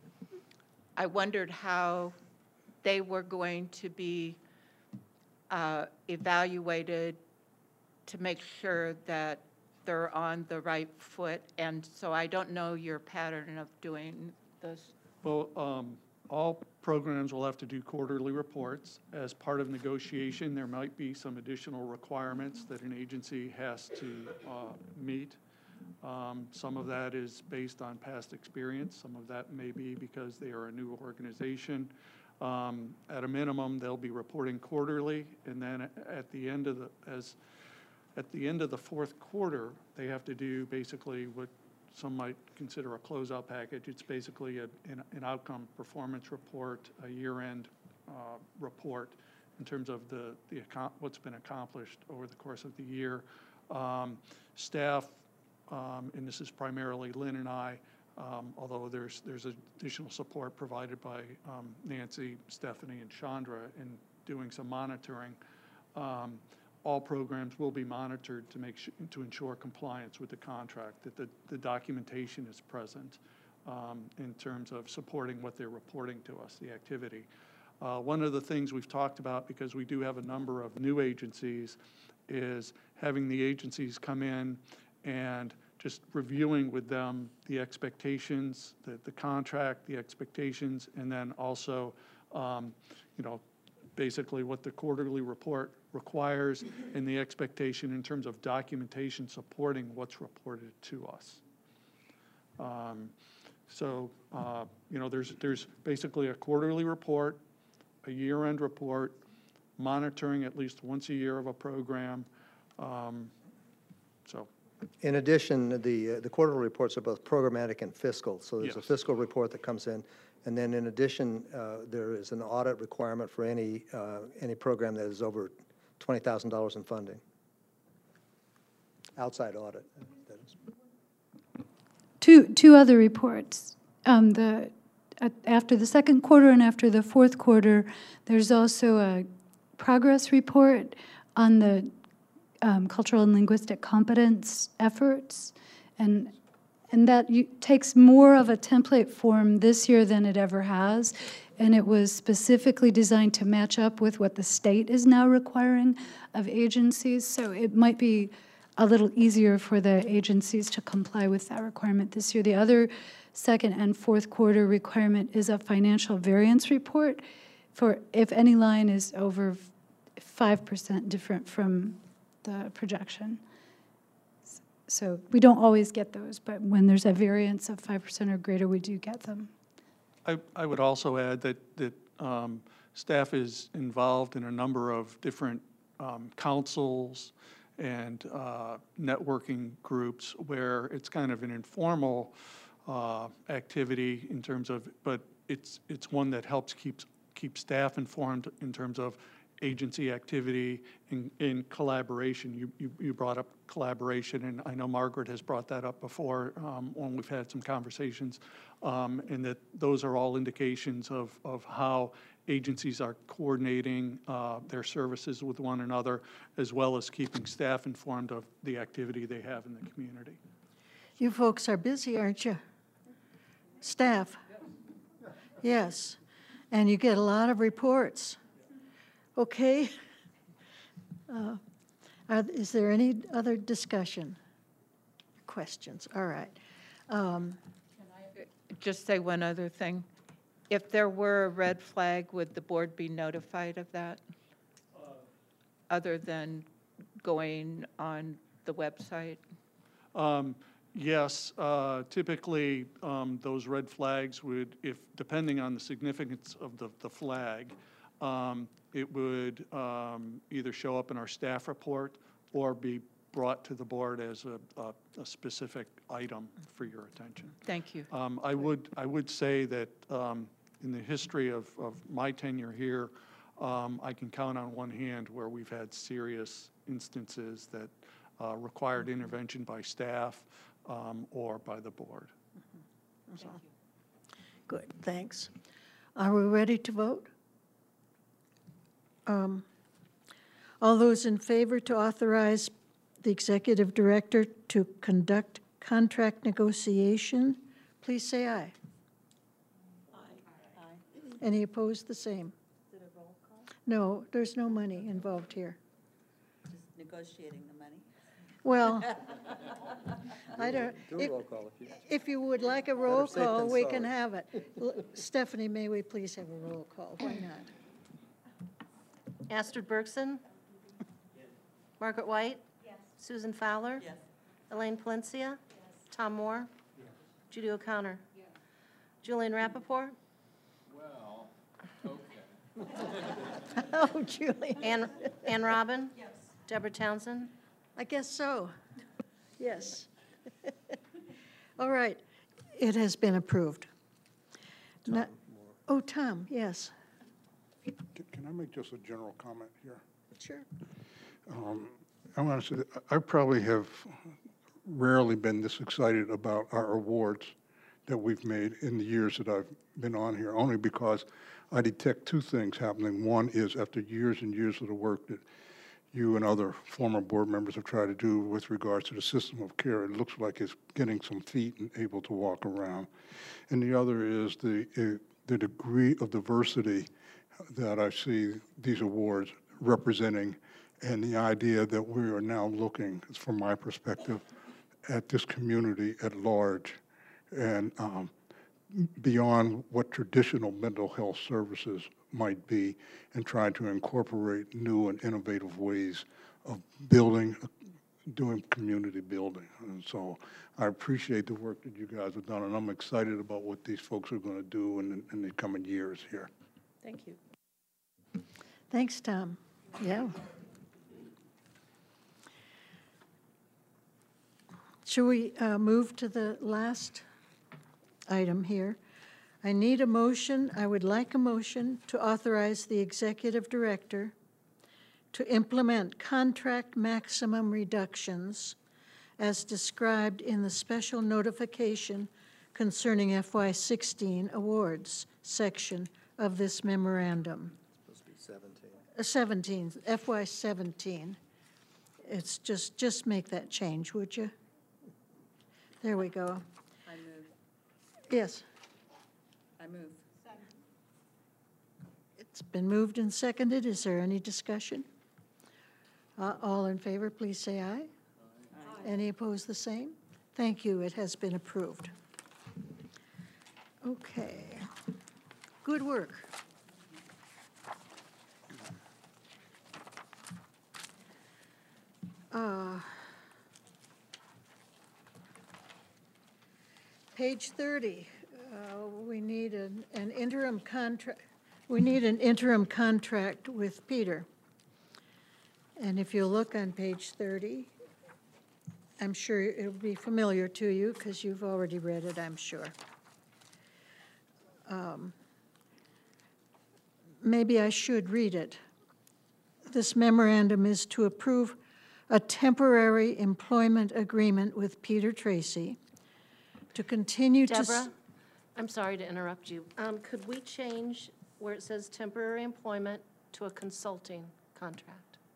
I wondered how they were going to be uh, evaluated to make sure that they're on the right foot. And so I don't know your pattern of doing this. Well, um, all programs will have to do quarterly reports. As part of negotiation, there might be some additional requirements that an agency has to uh, meet. Um, Some of that is based on past experience. Some of that may be because they are a new organization. Um, At a minimum, they'll be reporting quarterly, and then at the end of the, as, at the end of the fourth quarter, they have to do basically what some might consider a closeout package. It's basically a- an an outcome performance report, a year-end uh, report in terms of the, the accom- what's been accomplished over the course of the year. Um, Staff, um, and this is primarily Lynn and I, um, although there's there's additional support provided by um, Nancy, Stephanie, and Chandra in doing some monitoring. Um, all programs will be monitored to make sure, to ensure compliance with the contract, that the, the documentation is present um, in terms of supporting what they're reporting to us, the activity. Uh, one of the things we've talked about, because we do have a number of new agencies, is having the agencies come in and just reviewing with them the expectations, the, the contract, the expectations, and then also, um, you know, basically what the quarterly report requires and the expectation in terms of documentation supporting what's reported to us. Um, so, uh, you know, there's, there's basically a quarterly report, a year-end report, monitoring at least once a year of a program. Um, so. In addition, the, uh, the quarterly reports are both programmatic and fiscal. So there's a Yes. fiscal report that comes in. And then in addition, uh, there is an audit requirement for any, uh, any program that is over twenty thousand dollars in funding. Outside audit, that is. Two, two other reports. Um, the, uh, after the second quarter and after the fourth quarter, there's also a progress report on the um, cultural and linguistic competence efforts. And, and that you, takes more of a template form this year than it ever has. And it was specifically designed to match up with what the state is now requiring of agencies. So it might be a little easier for the agencies to comply with that requirement this year. The other second and fourth quarter requirement is a financial variance report for if any line is over five percent different from the projection. So we don't always get those, but when there's a variance of five percent or greater, we do get them. I, I would also add that, that um, staff is involved in a number of different um, councils and uh, networking groups where it's kind of an informal uh, activity in terms of, but it's, it's one that helps keep, keep staff informed in terms of agency activity in, in collaboration. You, you, you brought up collaboration, and I know Margaret has brought that up before um, when we've had some conversations, um, and that those are all indications of, of how agencies are coordinating uh, their services with one another, as well as keeping staff informed of the activity they have in the community. You folks are busy, aren't you? Staff? Yes, and you get a lot of reports. Okay. Uh, are, is there any other discussion? Questions? All right. Um, Just say one other thing. If there were a red flag, would the board be notified of that? Other than going on the website? Um, Yes, uh, typically um, those red flags would, if depending on the significance of the, the flag, um, it would um, either show up in our staff report or be brought to the board as a, a, a specific item for your attention. Thank you. Um, I would, I would say that um, in the history of, of my tenure here, um, I can count on one hand where we've had serious instances that uh, required intervention by staff um, or by the board. So. Good, thanks. Are we ready to vote? Um, All those in favor to authorize the executive director to conduct contract negotiation, please say aye. Aye. Aye. Any opposed, the same? Is it a roll call? No, there's no money involved here. Just negotiating the money? Well, I don't, Do a if, roll call if you. if you would like a roll safe call, than we sorry. can have it. L- Stephanie, may we please have a roll call? Why not? Astrid Bergson? Margaret White? Yes. Susan Fowler? Yes. Elaine Palencia? Yes. Tom Moore? Yes. Judy O'Connor? Yes. Julian Rappaport? Well, okay. Oh, Julie. Ann, Ann Robin? Yes. Deborah Townsend? I guess so. Yes. All right. It has been approved. Now- Oh, Tom, yes. Can can I make just a general comment here? Sure. Um, I want to say, that I probably have rarely been this excited about our awards that we've made in the years that I've been on here, only because I detect two things happening. One is after years and years of the work that you and other former board members have tried to do with regards to the system of care, it looks like it's getting some feet and able to walk around. And the other is the, uh, the degree of diversity that I see these awards representing, and the idea that we are now looking, from my perspective, at this community at large and um, beyond what traditional mental health services might be, and trying to incorporate new and innovative ways of building, doing community building. And so I appreciate the work that you guys have done, and I'm excited about what these folks are going to do in, the- in the coming years here. Thank you. Thanks, Tom. Yeah. Shall we uh, move to the last item here? I need a motion, I would like a motion to authorize the executive director to implement contract maximum reductions as described in the special notification concerning F Y sixteen awards section of this memorandum. Supposed to be seventeen. Uh, seventeen, F Y seventeen. It's just, just make that change, would you? There we go. I move. Yes, I move. it's been moved and seconded. Is there any discussion? Uh, All in favor, please say aye. Aye. Any opposed, the same? Thank you, it has been approved. Okay, good work. Uh, Page thirty, uh, we need an an interim contract, we need an interim contract with Peter. And if you look on page thirty, I'm sure it'll be familiar to you because you've already read it, I'm sure. Um, Maybe I should read it. This memorandum is to approve a temporary employment agreement with Peter Tracy to continue to... s- Deborah, I'm sorry to interrupt you. Um, Could we change where it says temporary employment to a consulting contract?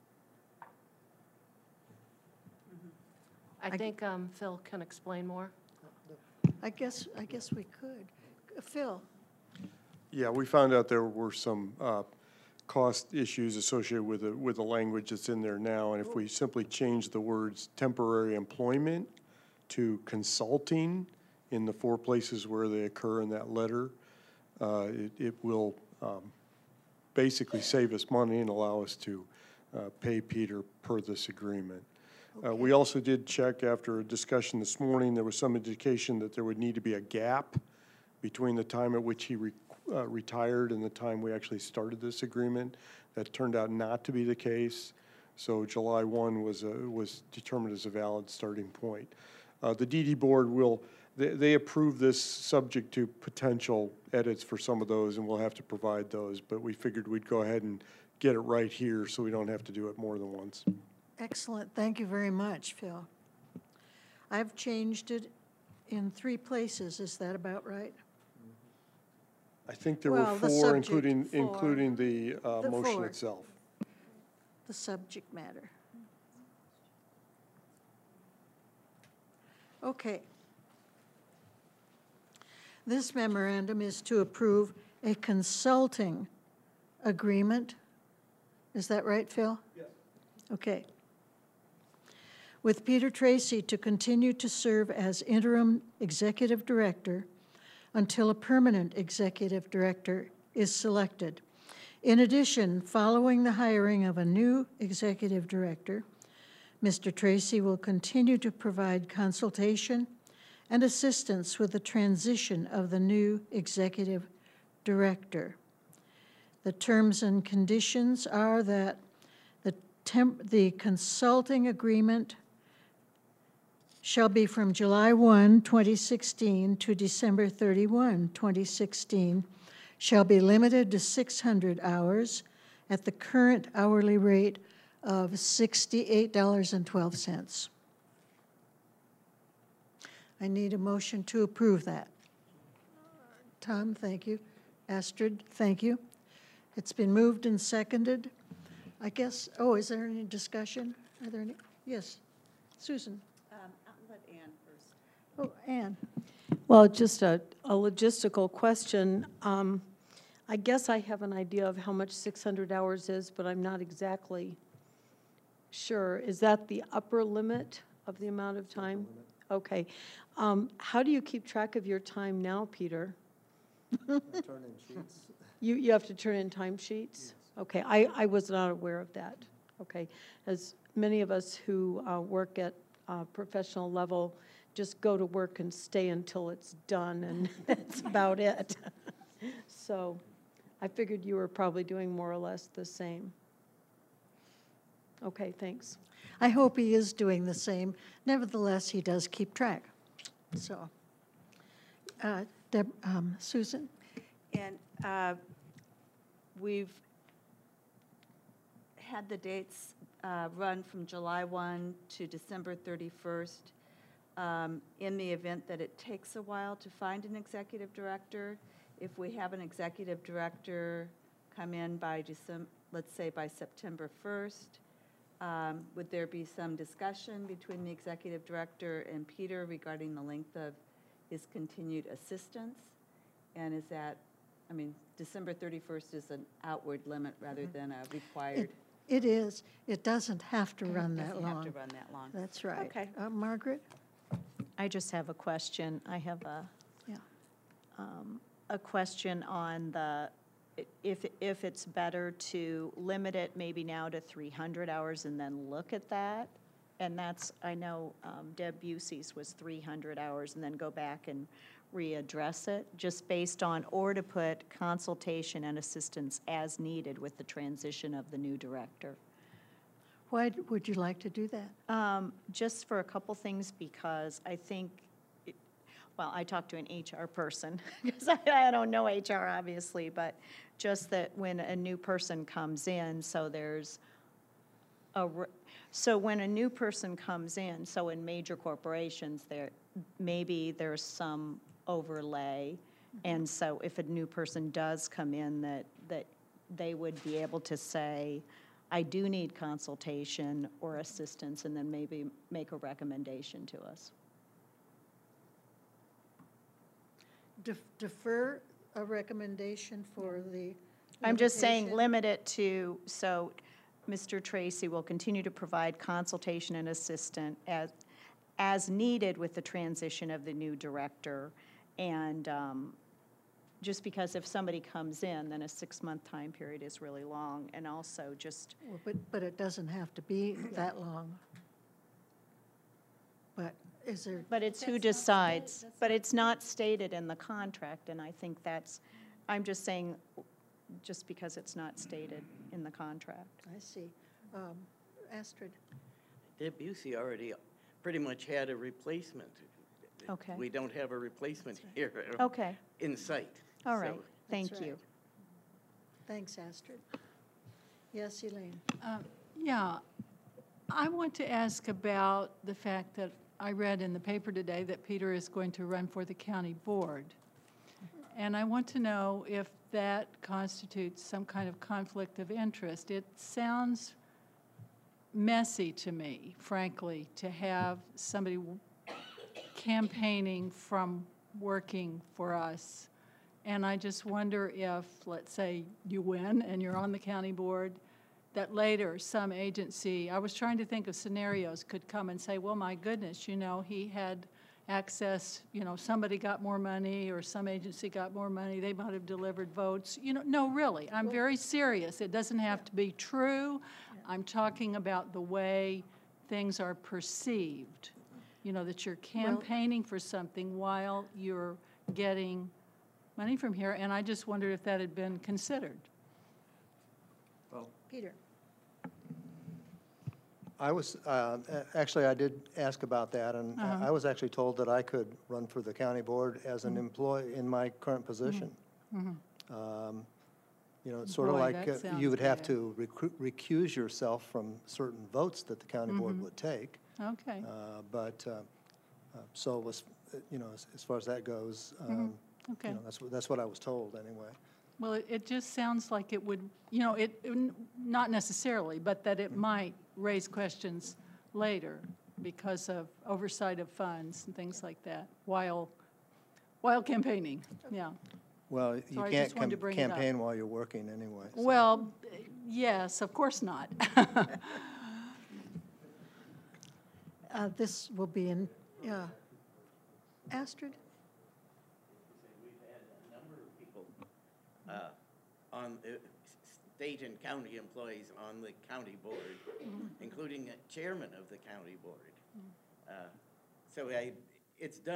I I- think um, Phil can explain more. I guess, I guess we could. Phil? Yeah, we found out there were some uh, cost issues associated with the, with the language that's in there now, and if we simply change the words temporary employment to consulting in the four places where they occur in that letter, uh, it, it will um, basically save us money and allow us to uh, pay Peter per this agreement. Uh, We also did check after a discussion this morning, there was some indication that there would need to be a gap between the time at which he re- uh, retired and the time we actually started this agreement. That turned out not to be the case. So July one was, a- was determined as a valid starting point. Uh, The D D board will, they, they approve this subject to potential edits for some of those, and we'll have to provide those, but we figured we'd go ahead and get it right here so we don't have to do it more than once. Excellent, thank you very much, Phil. I've changed it in three places, is that about right? I think there were Well, the four, subject, including, four. including the uh, The motion four. itself. The subject matter. Okay. This memorandum is to approve a consulting agreement. Is that right, Phil? Yes. Okay. With Peter Tracy to continue to serve as interim executive director until a permanent executive director is selected. In addition, following the hiring of a new executive director, Mister Tracy will continue to provide consultation and assistance with the transition of the new executive director. The terms and conditions are that the temp, the consulting agreement shall be from July first, twenty sixteen to December thirty-first, twenty sixteen, shall be limited to six hundred hours at the current hourly rate of sixty-eight dollars and twelve cents. I need a motion to approve that. Tom, thank you. Astrid, thank you. It's been moved and seconded. I guess, oh, is there any discussion? Are there any? Yes. Susan. Um, I'll let Ann first. Oh, Ann. Well, just a, a logistical question. Um, I guess I have an idea of how much six hundred hours is, but I'm not exactly sure. Is that the upper limit of the amount of time? Okay. Um, how do you keep track of your time now, Peter? Turn in sheets. You, you have to turn in time sheets? Okay, I, I was not aware of that. Okay, as many of us who uh, work at uh, professional level just go to work and stay until it's done, and that's about it. So I figured you were probably doing more or less the same. Okay, thanks. I hope he is doing the same. Nevertheless, he does keep track. So, uh, Deb, um, Susan? And uh, we've had the dates uh, run from July first to December thirty-first. Um, in the event that it takes a while to find an executive director, if we have an executive director come in by December, let's say by September first, um, would there be some discussion between the executive director and Peter regarding the length of his continued assistance? And is that, I mean, December thirty-first is an outward limit rather than a required. It, it is. It doesn't have to run that Doesn't long. have to run that long. That's right. Okay. Uh, Margaret? I just have a question. I have a, Yeah. um, a question on the, if, if it's better to limit it maybe now to three hundred hours and then look at that. And that's, I know um, Deb Busey's was three hundred hours and then go back and readdress it, just based on, or to put consultation and assistance as needed with the transition of the new director. Why d- would you like to do that? Um, Just for a couple things, because I think, it- well, I talked to an H R person, because I I don't know H R, obviously, but just that when a new person comes in, so there's a, re- so when a new person comes in, so in major corporations, there, maybe there's some overlay, and so if a new person does come in, that, that they would be able to say, I do need consultation or assistance, and then maybe make a recommendation to us. Def- Defer a recommendation for the I'm just saying, limitation? limit it to, so Mister Tracy will continue to provide consultation and assistance as, as needed with the transition of the new director. And um, just because if somebody comes in, then a six-month time period is really long. And also just, Well, But, but it doesn't have to be that long. But is there, but it's who decides. But it's not stated in the contract, and I think that's, I'm just saying, just because it's not stated in the contract. I see. Um, Astrid? Deb Busey already pretty much had a replacement. Okay. We don't have a replacement here Okay, in sight. all right, so- thank That's you. right. Thanks, Astrid. Yes, Elaine? Uh, Yeah, I want to ask about the fact that I read in the paper today that Peter is going to run for the county board. And I want to know if that constitutes some kind of conflict of interest. It sounds messy to me, frankly, to have somebody campaigning from working for us. And I just wonder if, let's say, you win and you're on the county board, that later some agency, I was trying to think of scenarios, could come and say, well, my goodness, you know, he had access, you know, somebody got more money or some agency got more money, they might have delivered votes. You know, no, really, I'm very serious. It doesn't have to be true. I'm talking about the way things are perceived. You know, that you're campaigning for something while you're getting money from here, and I just wondered if that had been considered. Peter? I was, uh, a- actually, I did ask about that, and I- Uh-huh. I was actually told that I could run for the county board as an Mm-hmm. employee in my current position. Mhm. Um, You know, it's sort of Boy, like that uh, you sounds would have bad. to recru- recuse yourself from certain votes that the county board Mhm. would take. Okay. Uh, But, uh, uh, so was, uh, you know, as as far as that goes, um, Mhm. you Okay. know, that's, what- that's what I was told, anyway. Well, it, it just sounds like it would, you know, it, it n- not necessarily, but that it might raise questions later because of oversight of funds and things like that while, while campaigning, yeah. Well, So you I can't just wanted to cam- bring it up. campaign while you're working anyway. so. Well, yes, of course not. Uh, This will be in, yeah. Astrid? We've had a number of people uh, on, uh, state and county employees on the county board, including a chairman of the county board. Uh, So I, it's done.